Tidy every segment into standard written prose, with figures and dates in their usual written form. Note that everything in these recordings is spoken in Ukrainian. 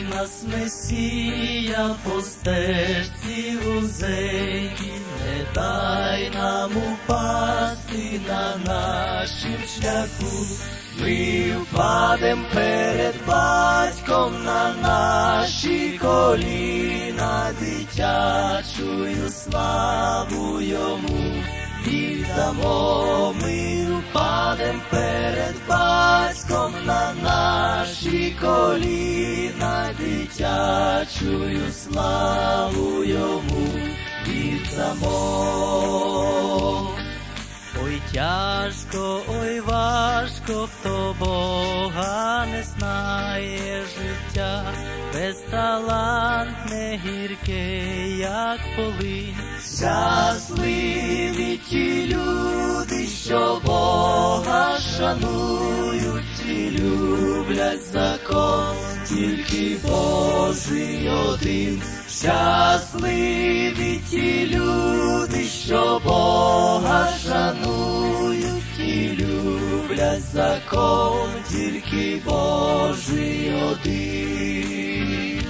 нас Месія по стежці вузенькій, не дай нам упасти на нашім шляху. Ми впадем перед батьком на наші коліна, дитячою славу йому віддамо. Ми впадем перед батьком на наші коліна, дитячою славу йому віддамо. Ой тяжко, ой важко, хто Бога не знає життя, безталантне, гірке, як полинь. Щасливі ті люди, що Бога шанують і люблять закон, тільки Божий один. Щасливі ті люди, що Бога шанують і люблять закон, тільки Божий один.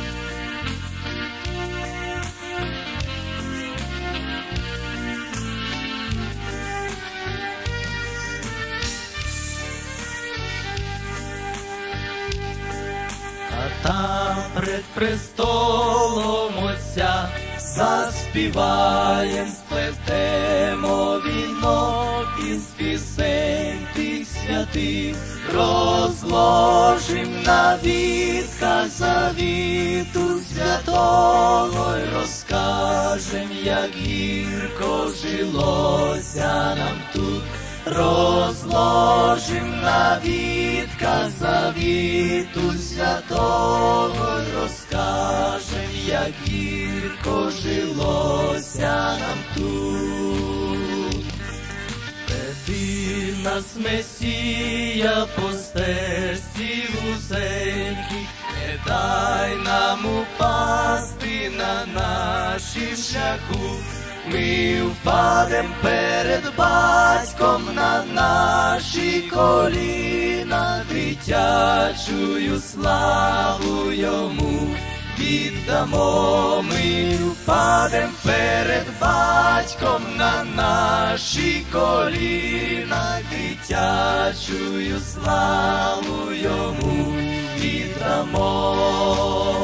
А там пред престолом Отця заспіваєм, сплетемо вінок із пісень тих святих, розложим на вітках завіту святого й розкажем, як гірко жилося нам тут. Розложим на вітках завіту святого й розкажем, як гірко жилося нам тут. Веди нас Месія по стежці вузенькій, не дай нам упасти на нашім шляху. Ми впадем перед батьком на наші коліна, дитячою славу йому віддамо. Ми впадем перед батьком на наші коліна, дитячою славу йому віддамо.